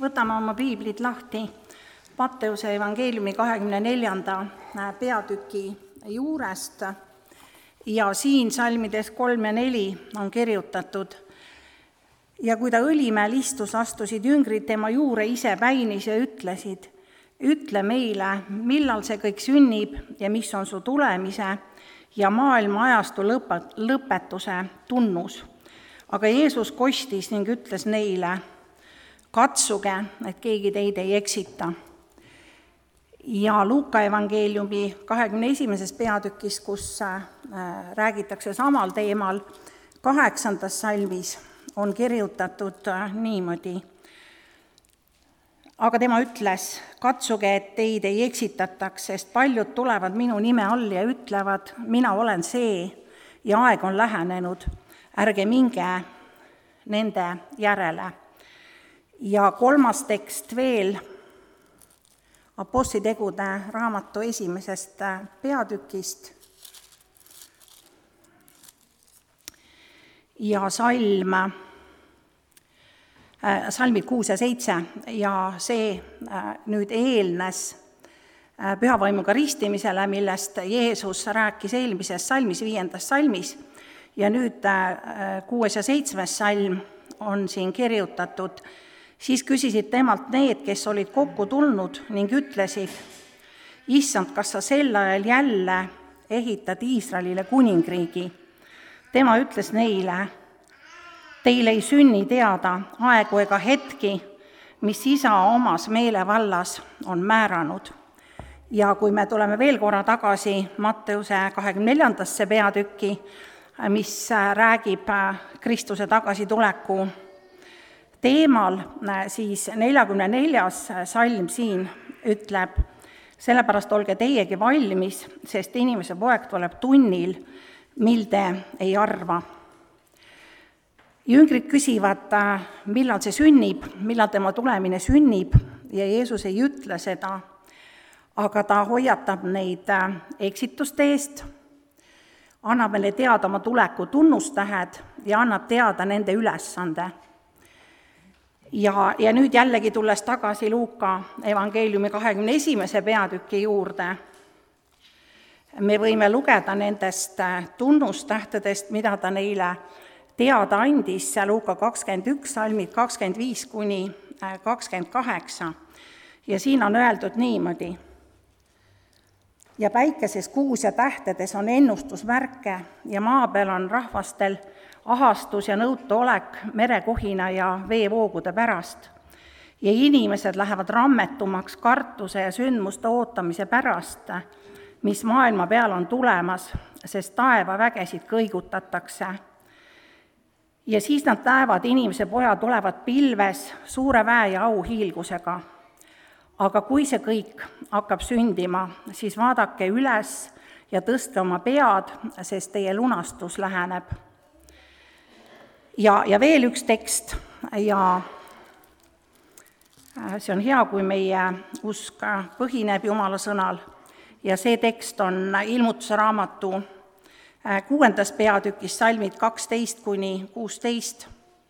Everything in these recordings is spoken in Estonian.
Võtame oma piiblid lahti Matteuse evangeeliumi 24. peatüki juurest ja siin salmides 3 ja 4 on kirjutatud: ja kui ta Õlimäel istus, astusid jüngrid tema juurde ise päinis ja ütlesid: ütle meile, millal see kõik sünnib ja mis on su tulemise ja maailma ajastu lõpetuse tunnus. Aga Jeesus kostis ning ütles neile: katsuge, et keegi teid ei eksita. Ja Luuka evangeeliumi 21. peatükis, kus räägitakse samal teemal, 8. salmis on kirjutatud niimoodi: aga tema ütles: katsuge, et teid ei eksitataks, sest paljud tulevad minu nime all ja ütlevad: mina olen see ja aeg on lähenenud, ärge minge nende järele. Ja 3. tekst veel Apostlitegude raamatu 1. peatükist ja salmid 6 ja 7 ja see nüüd eelnes pühavaimuga ristimisele, millest Jeesus rääkis eelmises salmis, 5. salmis, ja nüüd 6. ja 7. salm on siin kirjutatud: siis küsisid temalt need, kes olid kokku tulnud ning ütlesid: issand, kas sa sel ajal jälle ehitad Iisraelile kuningriigi? Tema ütles neile: teil ei sünni teada aegu ega hetki, mis isa omas meelevallas on määranud. Ja kui me tuleme veel korra tagasi Matteuse 24. peatükki, mis räägib Kristuse tagasituleku teemal, siis 44. salm siin ütleb: sellepärast olge teiegi valmis, sest inimese poeg tuleb tunnil, mil te ei arva. Jüngrid küsivad, millal see sünnib, millal tema tulemine sünnib, ja Jeesus ei ütle seda, aga ta hoiatab neid eksituste eest, annab meile teada oma tuleku tunnustähed ja annab teada nende ülesande. Ja nüüd jällegi tulles tagasi Luuka evangeeliumi 21. peatüki juurde, me võime lugeda nendest tunnustähtedest, mida ta neile teada andis, Luuka 21, salmid 25 kuni 28. Ja siin on öeldud niimoodi: ja päikeses, kuus ja tähtedes on ennustusmärke ja maa peal on rahvastel ahastus ja nõutu olek merekohina ja veevoogude pärast. Ja inimesed lähevad rammetumaks kartuse ja sündmuste ootamise pärast, mis maailma peal on tulemas, sest taevavägesid kõigutatakse. Ja siis nad näevad, inimese poja tulevad pilves suure väe ja auhiilgusega. Aga kui see kõik hakkab sündima, siis vaadake üles ja tõstke oma pead, sest teie lunastus läheneb. Ja veel üks tekst, ja see on hea, kui meie usk põhineb Jumala sõnal, ja see tekst on Ilmutuse raamatu 6. peatükis, salmid 12 kuni 16.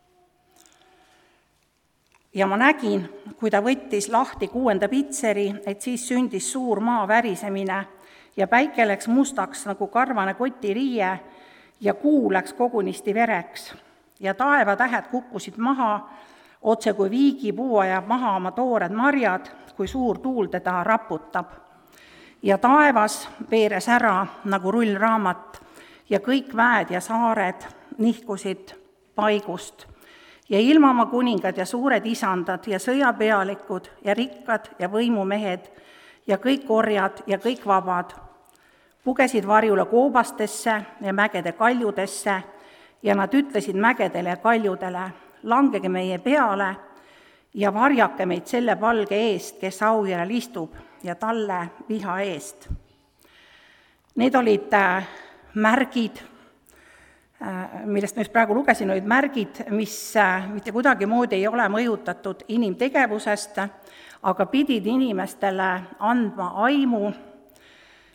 Ja ma nägin, kui ta võttis lahti 6. pitseri, et siis sündis suur maa värisemine ja päike läks mustaks nagu karvane kotiriie ja kuu läks kogunisti vereks. Ja taevatähed kukkusid maha, otse kui viigipuu ajab maha oma toored marjad, kui suur tuul teda raputab. Ja taevas veeres ära nagu rullraamat ja kõik väed ja saared nihkusid paigust. Ja ilmamaa kuningad ja suured isandad ja sõjapealikud ja rikkad ja võimumehed ja kõik orjad ja kõik vabad pugesid varjule koobastesse ja mägede kaljudesse ja nad ütlesid mägedele ja kaljudele: langege meie peale ja varjake meid selle palge eest, kes aujärel istub, ja talle viha eest. Need olid märgid, millest ma just praegu lugesin, olid märgid, mis mitte kuidagimoodi ei ole mõjutatud inimtegevusest, aga pidid inimestele andma aimu,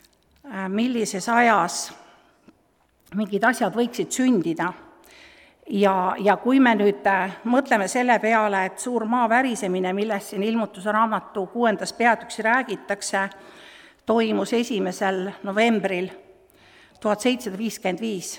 millises ajas mingid asjad võiksid sündida. Ja kui me nüüd mõtleme selle peale, et suur maa värisemine, millest siin Ilmutuse raamatu 6. peatükis räägitakse, toimus 1. novembril 1755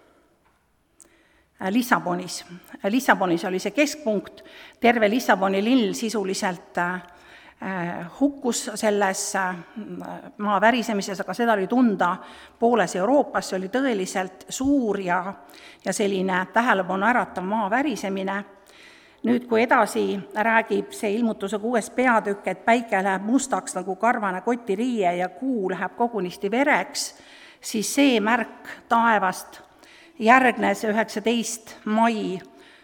Lissabonis. Lissabonis oli see keskpunkt, terve Lissaboni linn sisuliselt hukkus selles maa värisemises, aga seda oli tunda pooles Euroopas, see oli tõeliselt suur ja selline tähelepanu äratav maa värisemine. Nüüd, kui edasi räägib see Ilmutuse 6. peatükk, et päike läheb mustaks nagu karvane kotiriie ja kuu läheb kogunisti vereks, siis see märk taevast järgnes 19. mai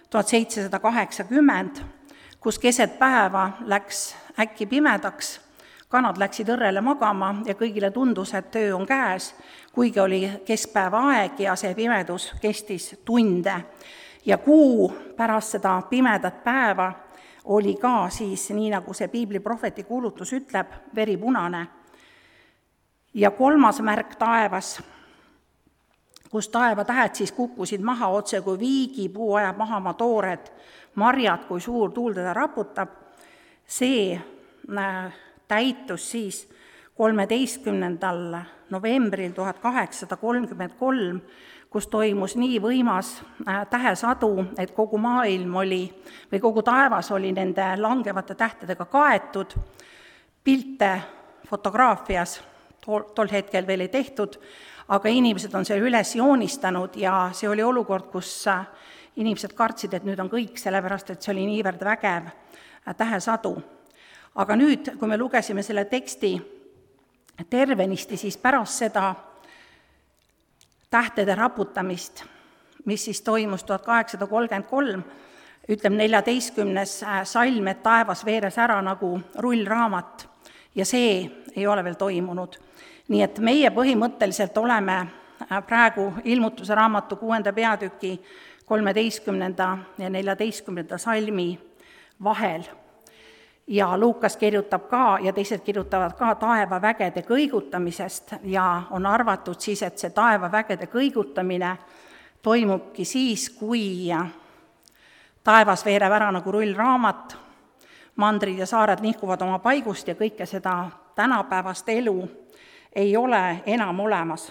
1780, kus keset päeva läks äkki pimedaks, kanad läksid õrrele magama ja kõigile tundus, et töö on käes, kuigi oli keskpäeva aeg ja see pimedus kestis tunde. Ja kuu pärast seda pimedat päeva oli ka siis, nii nagu see piibliprohveti kuulutus ütleb, veripunane. Ja 3. märk taevas, kus taevatähed siis kukkusid maha otse kui viigipuu ajab maha oma toored marjad, kui suur tuul teda raputab, see täitus siis 13. novembril 1833, kus toimus nii võimas tähesadu, et kogu maailm oli, või kogu taevas oli nende langevate tähtedega kaetud, pilte fotograafias tol hetkel veel ei tehtud, aga inimesed on selle üles joonistanud ja see oli olukord, kus inimesed kartsid, et nüüd on kõik, sellepärast et see oli niivõrd vägev tähesadu. Aga nüüd, kui me lugesime selle teksti tervenisti, siis pärast seda tähtede raputamist, mis siis toimus 1833, ütleb 14. salm, et taevas veeres ära nagu rullraamat ja see ei ole veel toimunud. Nii et meie põhimõtteliselt oleme praegu Ilmutuse raamatu 6. peatüki 13. ja 14. salmi vahel. Ja Luukas kirjutab ka ja teised kirjutavad ka taevavägede kõigutamisest ja on arvatud siis, et see taevavägede kõigutamine toimubki siis, kui taevas veereb ära nagu rullraamat, mandrid ja saared nihkuvad oma paigust ja kõike seda tänapäevast elu ei ole enam olemas.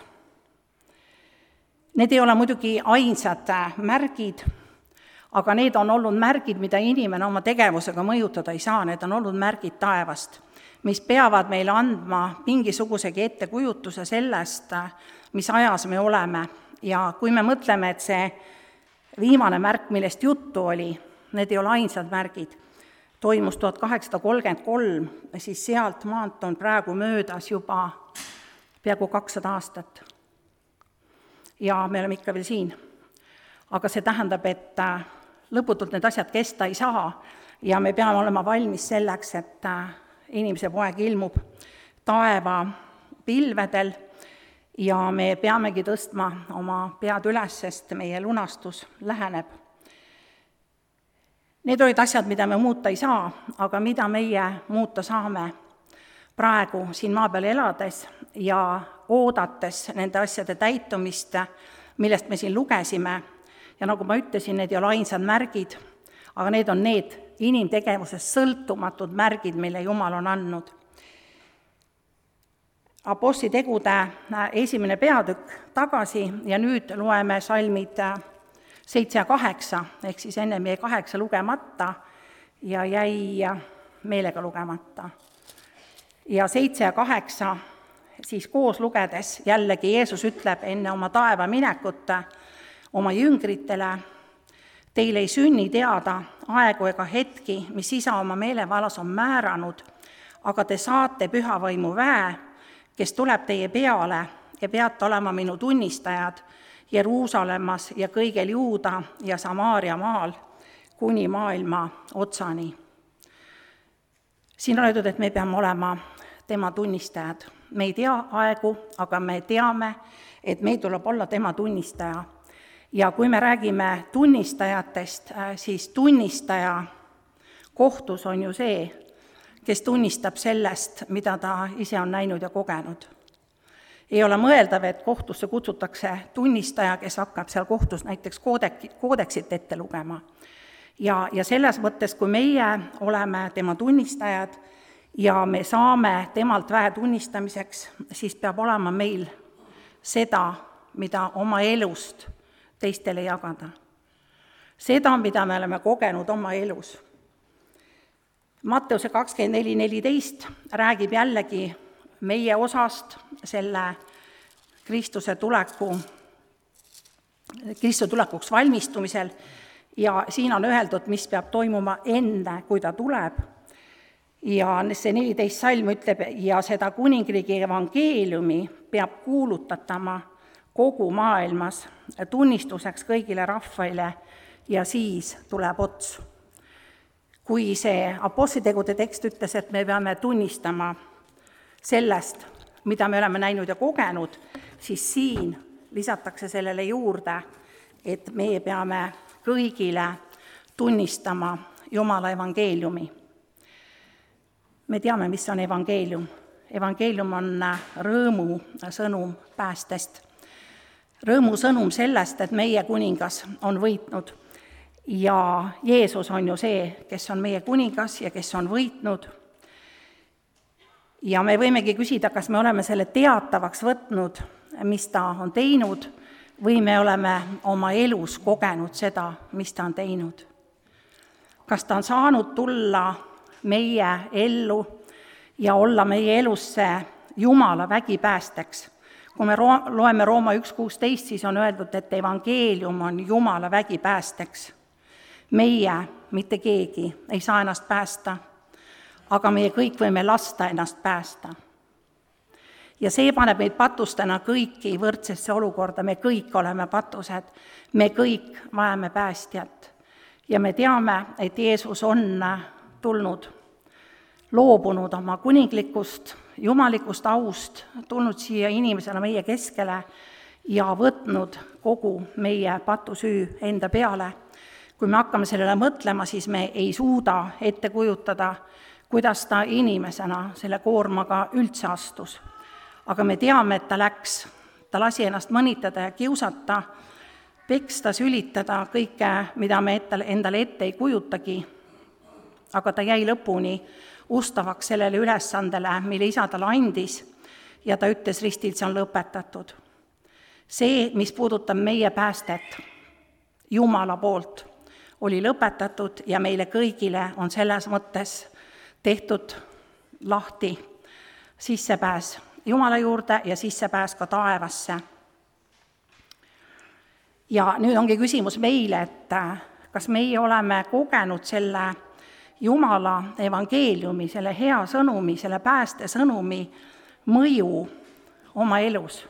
Need ei ole muidugi ainsad märgid, aga need on olnud märgid, mida inimene oma tegevusega mõjutada ei saa, need on olnud märgid taevast, mis peavad meile andma mingisugusegi ettekujutuse sellest, mis ajas me oleme. Ja kui me mõtleme, et see viimane märk, millest juttu oli, need ei ole ainsad märgid, toimus 1833, siis sealt maalt on praegu möödas juba peaaegu 200 aastat. Ja me oleme ikka veel siin. Aga see tähendab, et lõputult need asjad kesta ei saa ja me peame olema valmis selleks, et inimese poeg ilmub taeva pilvedel ja me peamegi tõstma oma pead üles, sest meie lunastus läheneb. Need olid asjad, mida me muuta ei saa, aga mida meie muuta saame praegu siin maa peal elades ja oodates nende asjade täitumist, millest me siin lugesime. Ja nagu ma ütlesin, need ei ole ainsad märgid, aga need on need inimtegevusest sõltumatud märgid, mille Jumal on andnud. Apostlitegude 1. peatükk tagasi ja nüüd loeme salmid 7 ja 8, ehk siis ennem jäi 8 lugemata ja jäi meelega lugemata. Ja 7 ja 8 siis koos lugedes jällegi Jeesus ütleb enne oma taeva minekut oma jüngritele, teil ei sünni teada aegu ega hetki, mis Isa oma meelevalas on määranud, aga te saate pühavaimu väe, kes tuleb teie peale ja peate olema minu tunnistajad Jeruusalemmas ja kõigel Juuda ja Samaaria maal kuni maailma otsani. Siin on öeldud, et me peame olema tema tunnistajad. Me ei tea aegu, aga me teame, et meil tuleb olla tema tunnistaja. Ja kui me räägime tunnistajatest, siis tunnistaja kohtus on ju see, kes tunnistab sellest, mida ta ise on näinud ja kogenud. Ei ole mõeldav, et kohtusse kutsutakse tunnistaja, kes hakkab seal kohtus näiteks koodeksit ette lugema. Ja selles mõttes, kui meie oleme tema tunnistajad ja me saame temalt väe tunnistamiseks, siis peab olema meil seda, mida oma elust teistele jagada. Seda, mida me oleme kogenud oma elus. Matteuse 24:14 räägib jällegi meie osast selle Kristuse tulekuks valmistumisel ja siin on öeldud, mis peab toimuma enne, kui ta tuleb. Ja see 14 salm ütleb, ja seda kuningriigi evangeeliumi peab kuulutatama kogu maailmas tunnistuseks kõigile rahvaile ja siis tuleb ots. Kui see apostlitegude tekst ütles, et me peame tunnistama sellest, mida me oleme näinud ja kogenud, siis siin lisatakse sellele juurde, et me peame kõigile tunnistama Jumala evangeeliumi. Me teame, mis on evangeelium. Evangeelium on rõõmu sõnum päästest. Rõõmu sõnum sellest, et meie kuningas on võitnud ja Jeesus on ju see, kes on meie kuningas ja kes on võitnud. Ja me võimegi küsida, kas me oleme selle teatavaks võtnud, mis ta on teinud, või me oleme oma elus kogenud seda, mis ta on teinud. Kas ta on saanud tulla meie ellu ja olla meie elusse Jumala vägipäästeks. Kui me loeme Rooma 1:16, siis on öeldud, et evangeelium on Jumala vägipäästeks. Meie, mitte keegi, ei saa ennast päästa, aga meie kõik võime lasta ennast päästa. Ja see paneb meid patustena kõiki võrdsesse olukorda, me kõik oleme patused, me kõik vajame päästjat. Ja me teame, et Jeesus on tulnud, loobunud oma kuninglikust, jumalikust aust, tulnud siia inimesena meie keskele ja võtnud kogu meie patusüü enda peale. Kui me hakkame sellele mõtlema, siis me ei suuda ette kujutada, kuidas ta inimesena selle koormaga üldse astus. Aga me teame, et ta lasi ennast mõnitada ja kiusata, peksta, sülitada kõike, mida me endale ette ei kujutagi, aga ta jäi lõpuni ustavaks sellele ülesandele, mille isa talle andis, ja ta ütles ristilt, see on lõpetatud. See, mis puudutab meie päästet Jumala poolt, oli lõpetatud ja meile kõigile on selles mõttes tehtud lahti sissepääs Jumala juurde ja sissepääs ka taevasse. Ja nüüd ongi küsimus meile, et kas meie oleme kogenud selle Jumala evangeeliumi, selle hea sõnumi, selle pääste sõnumi mõju oma elus.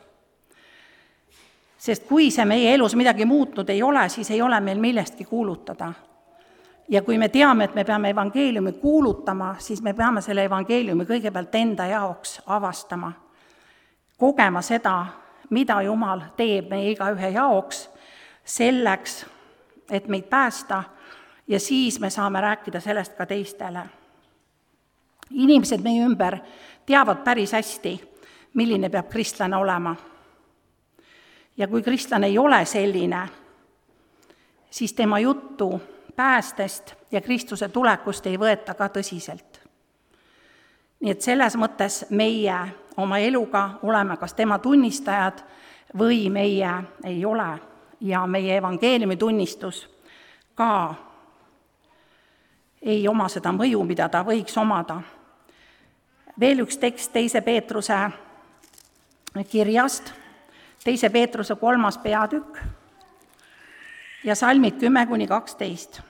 Sest kui see meie elus midagi muutnud ei ole, siis ei ole meil millestki kuulutada. Ja kui me teame, et me peame evangeeliumi kuulutama, siis me peame selle evangeeliumi kõigepealt enda jaoks avastama. Kogema seda, mida Jumal teeb meie igaühe jaoks, selleks, et meid päästa, ja siis me saame rääkida sellest ka teistele. Inimesed meie ümber teavad päris hästi, milline peab kristlane olema. Ja kui kristlane ei ole selline, siis tema juttu päästest ja Kristuse tulekust ei võeta ka tõsiselt. Nii et selles mõttes meie oma eluga oleme kas tema tunnistajad või meie ei ole. Ja meie evangeeliumi tunnistus ka ei oma seda mõju, mida ta võiks omada. Veel üks tekst 2. Peetruse kirjast, 2. Peetruse 3. peatükk ja salmid 10-12.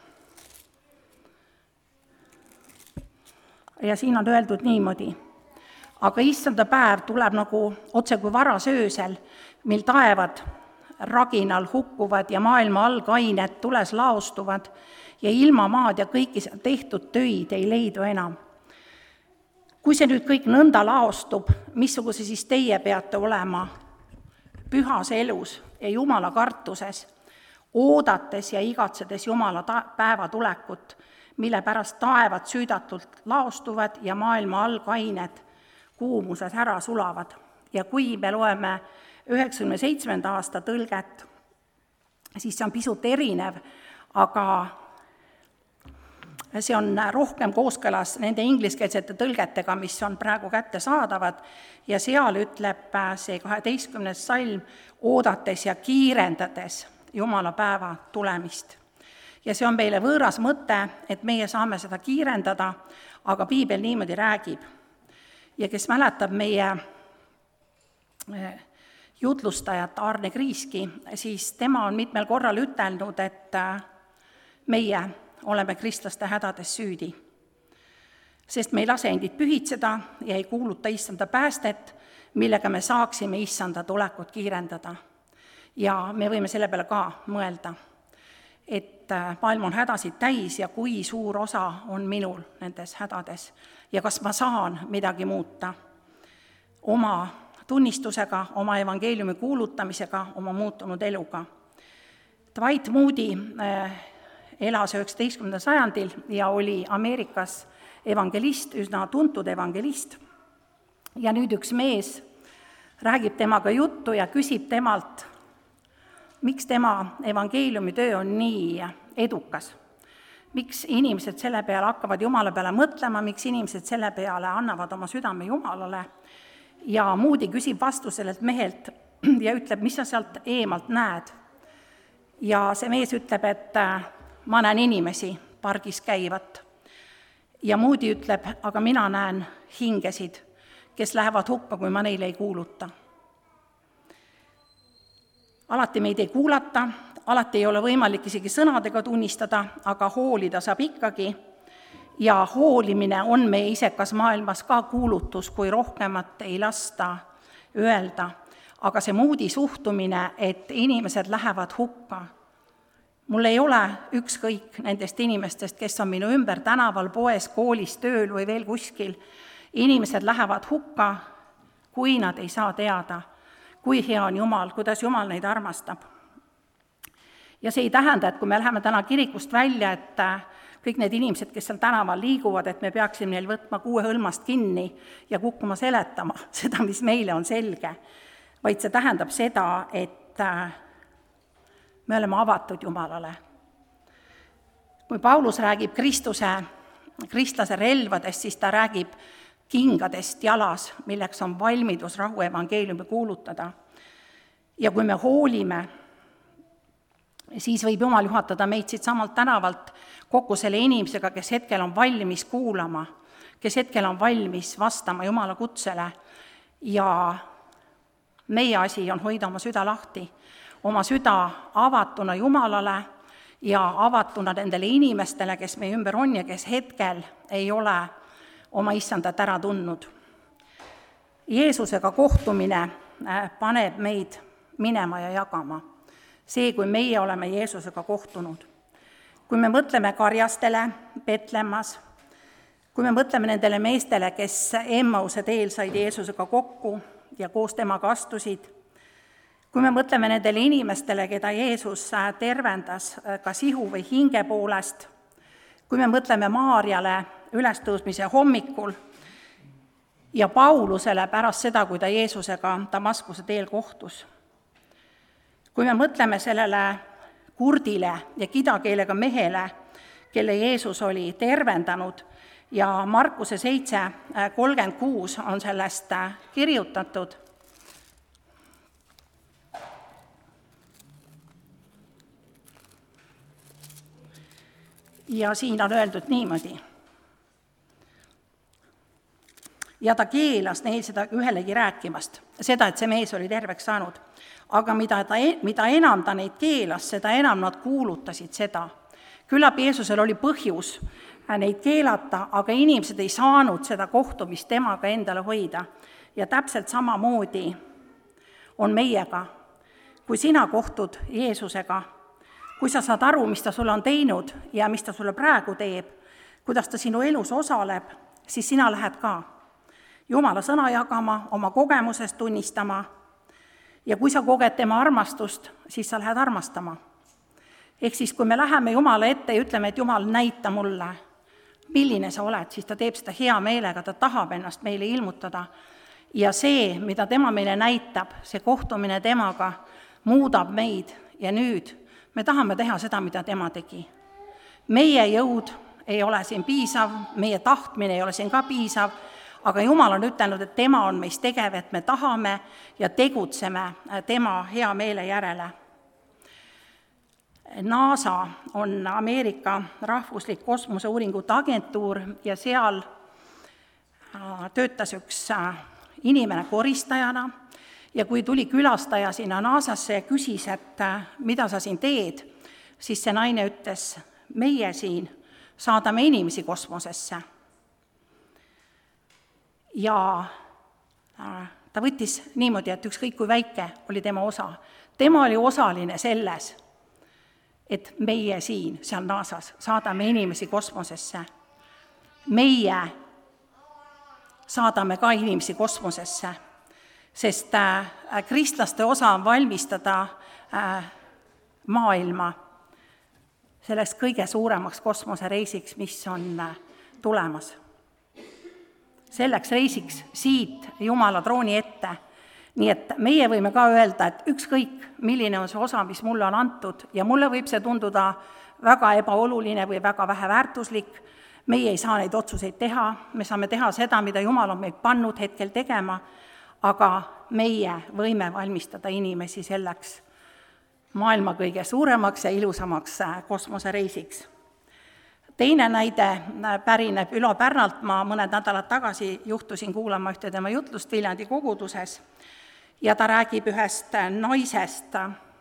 Ja siin on öeldud niimoodi. Aga issanda päev tuleb nagu otse kui varasöösel, mil taevad raginal hukkuvad ja maailma algained tules laostuvad ja ilmamaad ja kõiki tehtud töid ei leidu enam. Kui see nüüd kõik nõnda laostub, missuguse siis teie peate olema pühas elus ja Jumala kartuses, oodates ja igatsedes Jumala päeva tulekut, mille pärast taevad süüdatult laostuvad ja maailma algained kuumuses ära sulavad. Ja kui me loeme 97. aasta tõlget, siis see on pisut erinev, aga see on rohkem kooskõlas nende ingliskeelsete tõlgetega, mis on praegu kättesaadavad, ja seal ütleb see 12. salm, oodates ja kiirendades Jumala päeva tulemist. Ja see on meile võõras mõte, et meie saame seda kiirendada, aga piibel niimoodi räägib. Ja kes mäletab meie jutlustajat Arne Kriiski, siis tema on mitmel korral ütelnud, et meie oleme kristlaste hädades süüdi. Sest me ei lase endid pühitseda ja ei kuuluta issanda päästet, millega me saaksime issanda tulekut kiirendada. Ja me võime selle peale ka mõelda, et maailm on hädasid täis ja kui suur osa on minul nendes hädades ja kas ma saan midagi muuta oma tunnistusega, oma evangeeliumi kuulutamisega, oma muutunud eluga. Dwight Moody elas 19. sajandil ja oli Ameerikas evangelist, üsna tuntud evangelist. Ja nüüd üks mees räägib temaga juttu ja küsib temalt, miks tema evangeeliumi töö on nii edukas. Miks inimesed selle peale hakkavad Jumala peale mõtlema, miks inimesed selle peale annavad oma südame Jumalale. Ja Moody küsib vastu sellelt mehelt ja ütleb, mis sa sealt eemalt näed. Ja see mees ütleb, et ma näen inimesi pargis käivat. Ja Moody ütleb, aga mina näen hingesid, kes lähevad hukka, kui ma neile ei kuuluta. Alati meid ei kuulata, alati ei ole võimalik isegi sõnadega tunnistada, aga hoolida saab ikkagi. Ja hoolimine on meie isekas maailmas ka kuulutus, kui rohkemat ei lasta öelda. Aga see Moody suhtumine, et inimesed lähevad hukka, mul ei ole ükskõik nendest inimestest, kes on minu ümber tänaval, poes, koolis, tööl või veel kuskil. Inimesed lähevad hukka, kui nad ei saa teada, kui hea on Jumal, kuidas Jumal neid armastab. Ja see ei tähenda, et kui me läheme täna kirikust välja, et kõik need inimesed, kes seal tänaval liiguvad, et me peaksime neil võtma 6 hõlmast kinni ja kukkuma seletama seda, mis meile on selge, vaid see tähendab seda, et me oleme avatud Jumalale. Kui Paulus räägib kristlase relvadest, siis ta räägib kingadest jalas, milleks on valmidus rahu evangeeliumi kuulutada. Ja kui me hoolime, siis võib Jumal juhatada meid siit samalt tänavalt kokku selle inimesega, kes hetkel on valmis kuulama, kes hetkel on valmis vastama Jumala kutsele. Ja meie asi on hoida oma süda lahti, oma süda avatuna Jumalale ja avatuna nendele inimestele, kes meie ümber on ja kes hetkel ei ole oma issandat ära tundnud. Jeesusega kohtumine paneb meid minema ja jagama. See, kui meie oleme Jeesusega kohtunud. Kui me mõtleme karjastele Petlemmas, kui me mõtleme nendele meestele, kes Emmause teel said Jeesusega kokku ja koos temaga astusid, kui me mõtleme nendele inimestele, keda Jeesus tervendas kas ihu või hinge poolest, kui me mõtleme Maarjale ülestõusmise hommikul ja Paulusele pärast seda, kui ta Jeesusega Damaskuse teel kohtus, kui me mõtleme sellele kurdile ja kidakeelega mehele, kelle Jeesus oli tervendanud ja Markuse 7:36 on sellest kirjutatud. Ja siin on öeldud niimoodi. Ja ta keelas neil seda ühelegi rääkimast, seda, et see mees oli terveks saanud. Aga mida enam ta neid keelas, seda enam nad kuulutasid seda. Küllap Jeesusel oli põhjus neid keelata, aga inimesed ei saanud seda kohtumist temaga endale hoida. Ja täpselt samamoodi on meiega, kui sina kohtud Jeesusega, kui sa saad aru, mis ta sulle on teinud ja mis ta sulle praegu teeb, kuidas ta sinu elus osaleb, siis sina lähed ka Jumala sõna jagama, oma kogemusest tunnistama. Ja kui sa koged tema armastust, siis sa lähed armastama. Ehk siis, kui me läheme Jumala ette ja ütleme, et Jumal, näita mulle, milline sa oled, siis ta teeb seda hea meelega, ta tahab ennast meile ilmutada. Ja see, mida tema meile näitab, see kohtumine temaga muudab meid ja nüüd me tahame teha seda, mida tema tegi. Meie jõud ei ole siin piisav, meie tahtmine ei ole siin ka piisav, aga Jumal on ütelnud, et tema on meis tegev, et me tahame ja tegutseme tema hea meele järele. NASA on Ameerika rahvuslik kosmoseuuringute agentuur ja seal töötas üks inimene koristajana ja kui tuli külastaja sinna NASA-sse ja küsis, et mida sa siin teed, siis see naine ütles, meie siin saadame inimesi kosmosesse. Ja ta võttis niimoodi, et ükskõik kui väike oli tema osa. Tema oli osaline selles, et meie siin, seal NASA-s, saadame inimesi kosmosesse. Meie saadame ka inimesi kosmosesse, sest kristlaste osa on valmistada maailma selleks kõige suuremaks kosmosereisiks, mis on tulemas. Selleks reisiks siit Jumala trooni ette. Nii et meie võime ka öelda, et ükskõik, milline on see osa, mis mulle on antud, ja mulle võib see tunduda väga ebaoluline või väga väheväärtuslik, meie ei saa neid otsuseid teha, me saame teha seda, mida Jumal on meid pannud hetkel tegema, aga meie võime valmistada inimesi selleks maailma kõige suuremaks ja ilusamaks kosmosereisiks. Teine näide pärineb Ülo Pärnalt, ma mõned nädalad tagasi juhtusin kuulama ühte tema jutlust Viljandi koguduses ja ta räägib ühest naisest,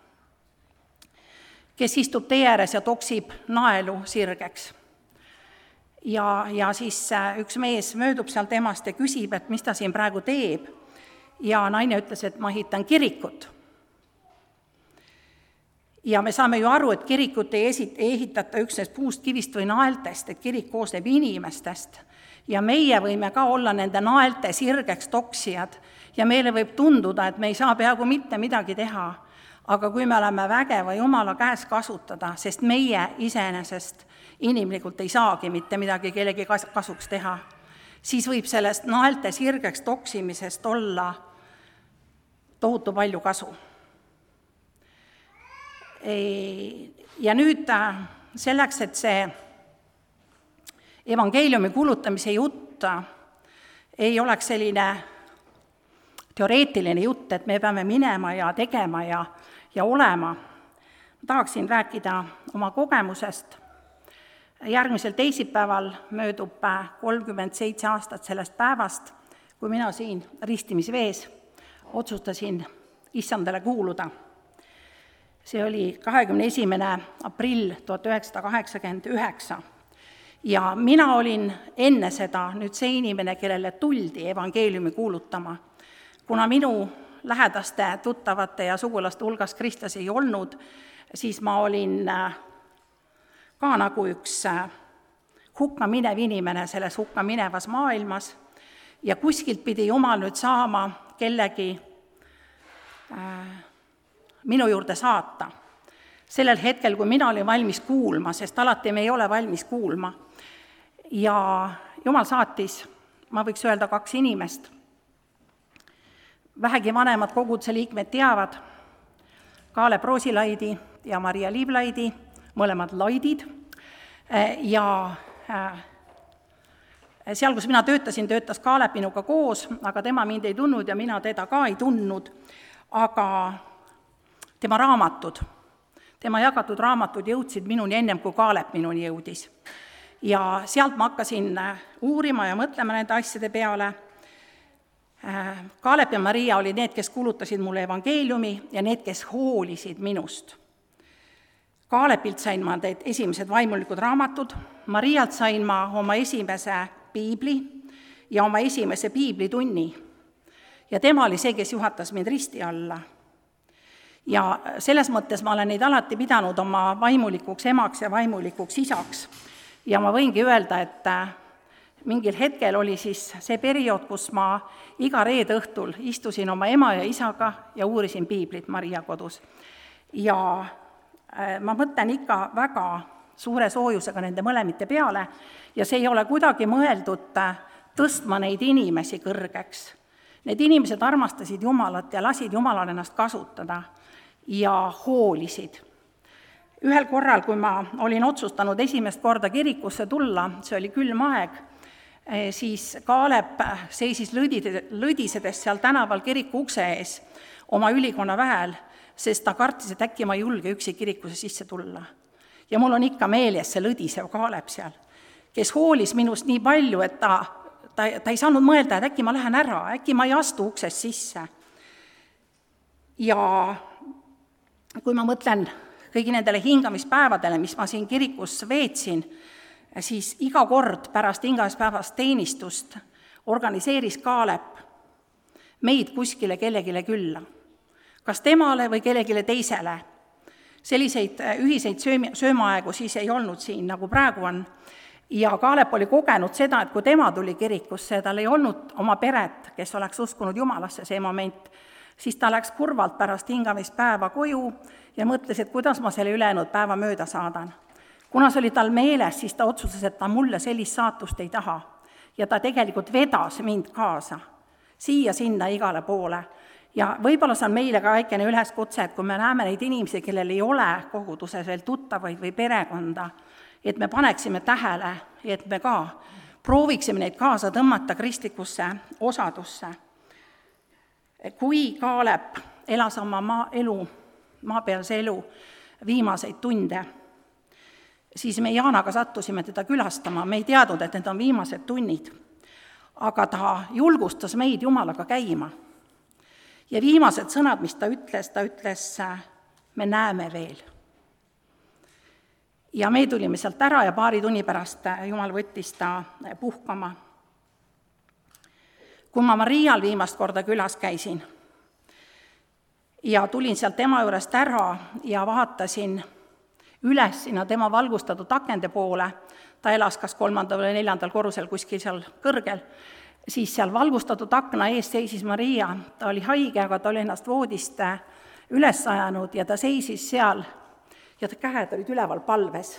kes istub tee ääres ja toksib naelu sirgeks. Ja siis üks mees möödub seal temast ja küsib, et mis ta siin praegu teeb. Ja naine ütles, et ma ehitan kirikut. Ja me saame ju aru, et kirikut ei ehitata üksnes puust, kivist või naeltest, et kirik koosneb inimestest. Ja meie võime ka olla nende naelte sirgeks toksijad ja meile võib tunduda, et me ei saa peaaegu mitte midagi teha. Aga kui me oleme vägeva Jumala käes kasutada, sest meie iseenesest inimlikult ei saagi mitte midagi kellegi kasuks teha, siis võib sellest naelte sirgeks toksimisest olla tohutu palju kasu. Ja nüüd selleks, et see evangeeliumi kuulutamise jutt ei oleks selline teoreetiline jutt, et me peame minema ja tegema ja olema, tahaksin rääkida oma kogemusest. Järgmisel teisipäeval möödub 37 aastat sellest päevast, kui mina siin ristimisvees otsustasin Issandale kuuluda. See oli 21. aprill 1989 ja mina olin enne seda nüüd see inimene, kellele tuldi evangeeliumi kuulutama. Kuna minu lähedaste, tuttavate ja sugulaste hulgas kristlasi ei olnud, siis ma olin ka nagu üks hukka minev inimene selles hukka minevas maailmas ja kuskilt pidi Jumal nüüd saama kellegi minu juurde saata. Sellel hetkel, kui mina olin valmis kuulma, sest alati me ei ole valmis kuulma. Ja Jumal saatis, ma võiks öelda 2 inimest. Vähegi vanemad koguduse liikmed teavad, Kaalep Roosilaidi ja Maria Liivlaidi, mõlemad laidid. Ja seal, kus mina töötasin, töötas Kaalep minuga koos, aga tema mind ei tundnud ja mina teda ka ei tundnud. Aga tema jagatud raamatud jõudsid minuni ennem, kui Kaalep minuni jõudis. Ja sealt ma hakkasin uurima ja mõtlema nende asjade peale. Kaalep ja Maria olid need, kes kuulutasid mulle evangeeliumi ja need, kes hoolisid minust. Kaalepilt sain ma need esimesed vaimulikud raamatud, Marialt sain ma oma esimese piibli ja oma esimese piiblitunni. Ja tema oli see, kes juhatas mind risti alla. Ja selles mõttes ma olen neid alati pidanud oma vaimulikuks emaks ja vaimulikuks isaks. Ja ma võingi öelda, et mingil hetkel oli siis see periood, kus ma iga reede õhtul istusin oma ema ja isaga ja uurisin piiblit Maria kodus. Ja ma mõtlen ikka väga suure soojusega nende mõlemite peale ja see ei ole kuidagi mõeldud tõstma neid inimesi kõrgeks. Need inimesed armastasid Jumalat ja lasid Jumalal ennast kasutada ja hoolisid. Ühel korral, kui ma olin otsustanud esimest korda kirikusse tulla, see oli külm aeg, siis Kaalep seisis lõdisedes seal tänaval kiriku ukse ees oma ülikonna väel, sest ta kartis, et äkki ma ei julge üksi kirikusse sisse tulla. Ja mul on ikka meeles see lõdisev Kaalep seal, kes hoolis minust nii palju, et ta ei saanud mõelda, et äkki ma lähen ära, äkki ma ei astu uksest sisse. Ja kui ma mõtlen kõigi nendele hingamispäevadele, mis ma siin kirikus veetsin, siis iga kord pärast hingamispäevast teenistust organiseeris Kaalep meid kuskile kellegile külla. Kas temale või kellegile teisele. Selliseid ühiseid söömaaegu siis ei olnud siin, nagu praegu on. Ja Kaalep oli kogenud seda, et kui tema tuli kirikusse ja tal ei olnud oma peret, kes oleks uskunud Jumalasse see moment, siis ta läks kurvalt pärast hingamispäeva koju ja mõtles, et kuidas ma selle ülejäänud päeva mööda saadan. Kuna see oli tal meeles, siis ta otsustas, et ta mulle sellist saatust ei taha. Ja ta tegelikult vedas mind kaasa, siia-sinna igale poole. Ja võib-olla see on meile ka väikene üleskutse, et kui me näeme neid inimesi, kellel ei ole koguduses veel tuttavaid või perekonda, et me paneksime tähele, et me ka prooviksime neid kaasa tõmmata kristlikusse osadusse. Kui Kaalep elas oma maapealse elu viimaseid tunde, siis me Jaanaga sattusime teda külastama, me ei teadnud, et need on viimased tunnid, aga ta julgustas meid Jumalaga käima. Ja viimased sõnad, mis ta ütles, me näeme veel. Ja me tulime sealt ära ja paari tunni pärast Jumal võttis ta puhkama. Kui ma Marial viimast korda külas käisin ja tulin sealt tema juurest ära ja vaatasin üles sinna tema valgustatud akende poole, ta elas kas 3. või 4. korrusel kuskil seal kõrgel, siis seal valgustatud akna ees seisis Maria, ta oli haige, aga ta oli ennast voodist üles ajanud ja ta seisis seal ja ta käed olid üleval palves.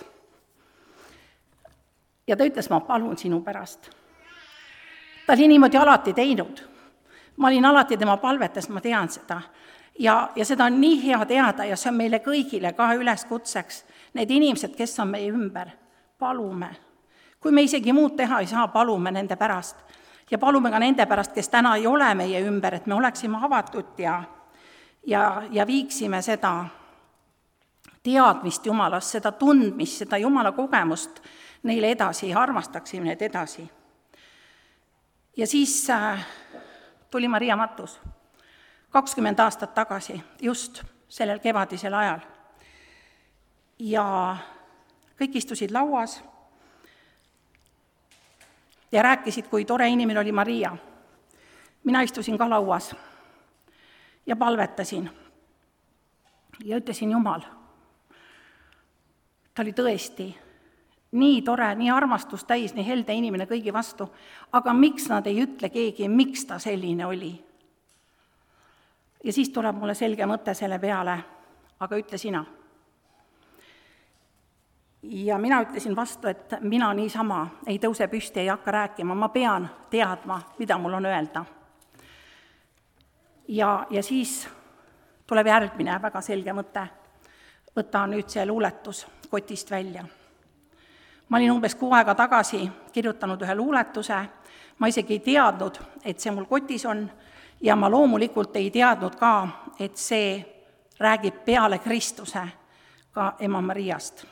Ja ta ütles, ma palun sinu pärast. Ta oli niimoodi alati teinud. Ma olin alati tema palvetes, ma tean seda. Ja seda on nii hea teada ja see on meile kõigile ka üleskutseks. Need inimesed, kes on meie ümber, palume. Kui me isegi muud teha ei saa, palume nende pärast. Ja palume ka nende pärast, kes täna ei ole meie ümber, et me oleksime avatud ja viiksime seda teadmist Jumalast, seda tundmist, seda Jumala kogemust neile edasi ja armastaksime need edasi. Ja siis tuli Maria matus 20 aastat tagasi, just sellel kevadisel ajal. Ja kõik istusid lauas ja rääkisid, kui tore inimene oli Maria. Mina istusin ka lauas ja palvetasin ja ütlesin Jumal. Ta oli tõesti nii tore, nii armastust täis, nii helde inimene kõigi vastu, aga miks nad ei ütle keegi, miks ta selline oli? Ja siis tuleb mulle selge mõte selle peale, aga ütle sina. Ja mina ütlesin vastu, et mina niisama ei tõuse püsti, ei hakka rääkima, ma pean teadma, mida mul on öelda. Ja siis tuleb järgmine väga selge mõte, võta nüüd see luuletus kotist välja. Ma olin umbes 6 aega tagasi kirjutanud ühe luuletuse, ma isegi ei teadnud, et see mul kotis on ja ma loomulikult ei teadnud ka, et see räägib peale Kristuse ka ema Mariast.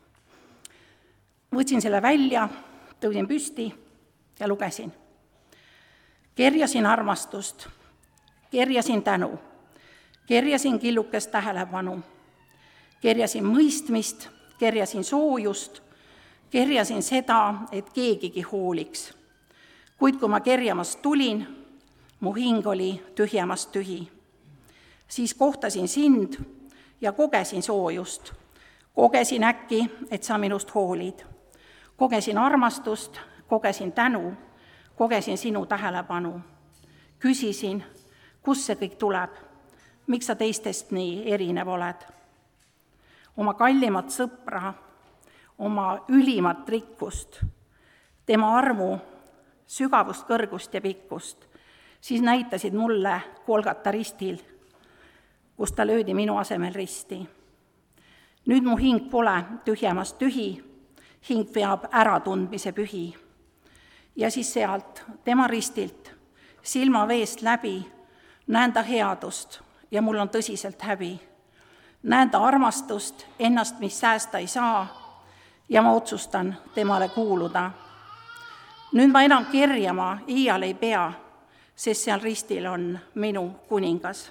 Võtsin selle välja, tõusin püsti ja lugesin. Kerjasin armastust, kerjasin tänu, kerjasin killukest tähelepanu, kerjasin mõistmist, kerjasin soojust, kerjasin seda, et keegigi hooliks. Kuid kui ma kerjamast tulin, mu hing oli tühjemast tühi. Siis kohtasin sind ja kogesin soojust. Kogesin äkki, et sa minust hoolid. Kogesin armastust, kogesin tänu, kogesin sinu tähelepanu. Küsisin, kust see kõik tuleb, miks sa teistest nii erinev oled. Oma kallimat sõpra, oma ülimat rikkust, tema armu, sügavust, kõrgust ja pikkust, siis näitasid mulle Golgata ristil, kus ta löödi minu asemel risti. Nüüd mu hing pole tühjemast tühi, hing peab äratundmise pühi. Ja siis sealt, tema ristilt, silmaveest läbi, näen ta headust ja mul on tõsiselt häbi. Näen ta armastust, ennast, mis säästa ei saa, ja ma otsustan temale kuuluda. Nüüd ma enam kerjama iial ei pea, sest seal ristil on minu kuningas.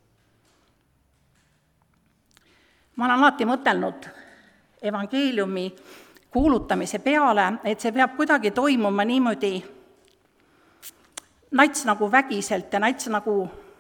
Ma olen alati mõtelnud evangeeliumi kuulutamise peale, et see peab kuidagi toimuma niimoodi nats nagu vägiselt ja nats nagu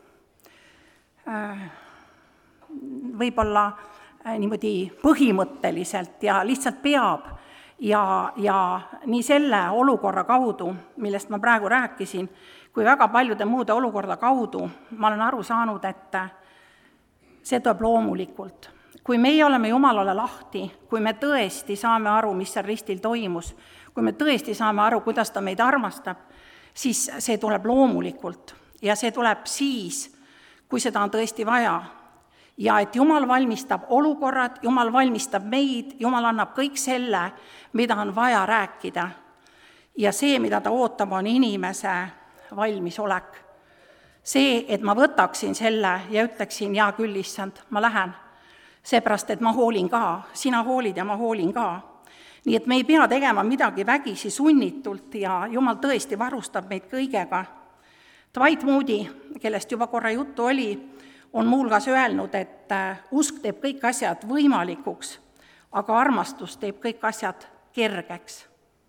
võib-olla niimoodi põhimõtteliselt ja lihtsalt peab. Ja nii selle olukorra kaudu, millest ma praegu rääkisin, kui väga paljude muude olukorda kaudu, ma olen aru saanud, et see tuleb loomulikult. Kui meie oleme Jumalale lahti, kui me tõesti saame aru, mis seal ristil toimus, kui me tõesti saame aru, kuidas ta meid armastab, siis see tuleb loomulikult ja see tuleb siis, kui seda on tõesti vaja. Ja et Jumal valmistab olukorrad, Jumal valmistab meid, Jumal annab kõik selle, mida on vaja rääkida. Ja see, mida ta ootab, on inimese valmisolek. See, et ma võtaksin selle ja ütleksin, jaa küll, issand, ma lähen. Seepärast, et ma hoolin ka, sina hoolid ja ma hoolin ka. Nii et me ei pea tegema midagi vägisi sunnitult ja Jumal tõesti varustab meid kõigega. Dwight Moody, kellest juba korra juttu oli, on muulgas öelnud, et usk teeb kõik asjad võimalikuks, aga armastus teeb kõik asjad kergeks.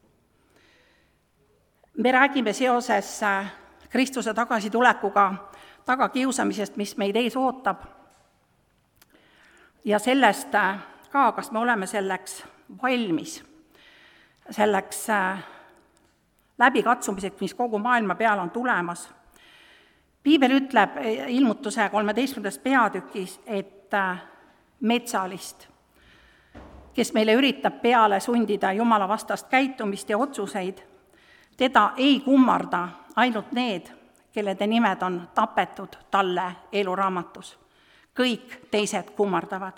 Me räägime seoses Kristuse tagasitulekuga tagakiusamisest, mis meid ees ootab, ja sellest ka, kas me oleme selleks valmis, selleks läbikatsumiseks, mis kogu maailma peal on tulemas. Piibel ütleb ilmutuse 13. peatükis, et metsalist, kes meile üritab peale sundida Jumala vastast käitumist ja otsuseid, teda ei kummarda ainult need, kellede nimed on tapetud talle eluraamatus. Kõik teised kummardavad.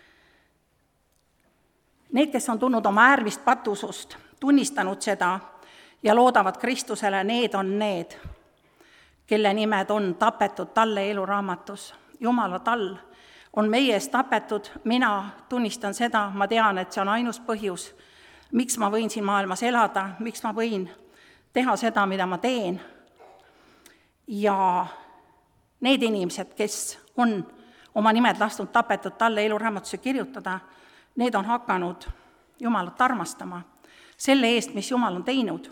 Need, kes on tulnud oma äärmist patusust, tunnistanud seda ja loodavad Kristusele, need on need, kelle nimed on tapetud talle eluraamatus. Jumala tall on meie eest tapetud, mina tunnistan seda, ma tean, et see on ainus põhjus, miks ma võin siin maailmas elada, miks ma võin teha seda, mida ma teen. Ja need inimesed, kes on oma nimed lasknud tapetud talle eluraamatusse kirjutada, need on hakanud Jumalat armastama selle eest, mis Jumal on teinud.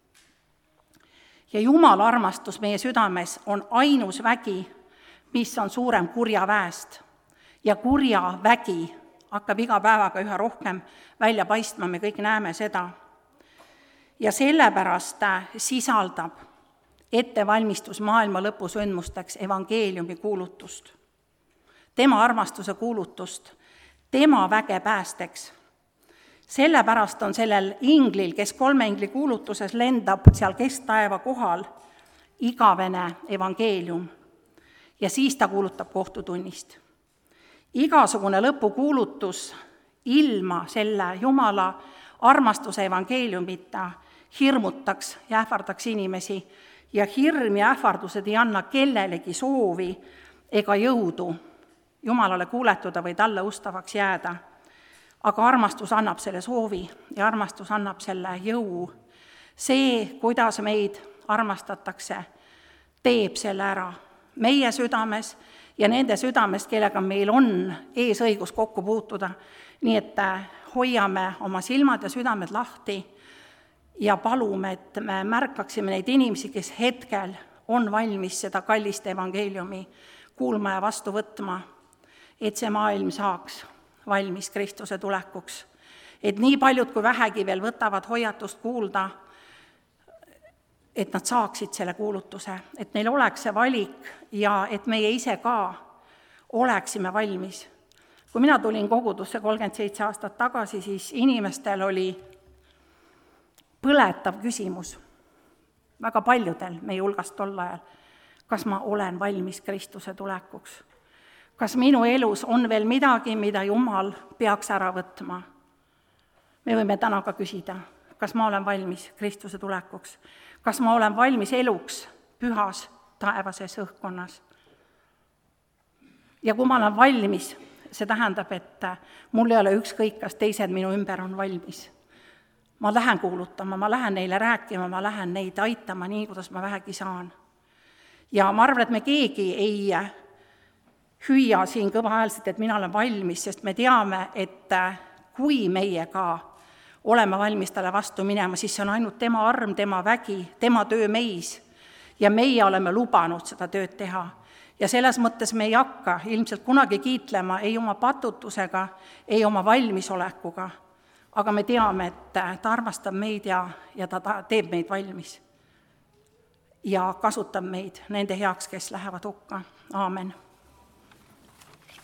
Ja Jumala armastus meie südames on ainus vägi, mis on suurem kurja väest. Ja kurja vägi hakkab iga päevaga üha rohkem välja paistma, me kõik näeme seda. Ja sellepärast sisaldab ettevalmistus maailma lõpusündmusteks evangeeliumi kuulutust. Tema armastuse kuulutust, tema väge päästeks. Sellepärast on sellel inglil, kes 3 ingli kuulutuses lendab seal kesktaeva kohal, igavene evangeelium. Ja siis ta kuulutab kohtutunnist. Igasugune lõpukuulutus ilma selle Jumala armastuse evangeeliumita hirmutaks ja ähvardaks inimesi. Ja hirm ja ähvardused ei anna kellelegi soovi ega jõudu Jumalale kuuletuda või talle ustavaks jääda. Aga armastus annab selle soovi ja armastus annab selle jõu. See, kuidas meid armastatakse, teeb selle ära meie südames ja nende südames, kellega meil on eesõigus kokku puutuda. Nii et hoiame oma silmad ja südamed lahti ja palume, et me märkaksime neid inimesi, kes hetkel on valmis seda kallist evangeeliumi kuulma ja vastu võtma, et see maailm saaks valmis Kristuse tulekuks. Et nii paljud kui vähegi veel võtavad hoiatust kuulda, et nad saaksid selle kuulutuse, et neil oleks see valik ja et meie ise ka oleksime valmis. Kui mina tulin kogudusse 37 aastat tagasi, siis inimestel oli põletav küsimus, väga paljudel meie hulgast tol ajal, kas ma olen valmis Kristuse tulekuks? Kas minu elus on veel midagi, mida Jumal peaks ära võtma? Me võime täna ka küsida, kas ma olen valmis Kristuse tulekuks? Kas ma olen valmis eluks pühas taevases õhkkonnas? Ja kui ma olen valmis, see tähendab, et mul ei ole ükskõik, kas teised minu ümber on valmis. Ma lähen kuulutama, ma lähen neile rääkima, ma lähen neid aitama nii, kuidas ma vähegi saan. Ja ma arvan, et me keegi ei hüüa siin kõvahäälselt, et mina olen valmis, sest me teame, et kui meie ka oleme valmis talle vastu minema, siis see on ainult tema arm, tema vägi, tema töö meis ja meie oleme lubanud seda tööd teha. Ja selles mõttes me ei hakka ilmselt kunagi kiitlema ei oma patutusega, ei oma valmisolekuga, aga me teame, et ta armastab meid ja ta teeb meid valmis ja kasutab meid nende heaks, kes lähevad hukka. Aamen.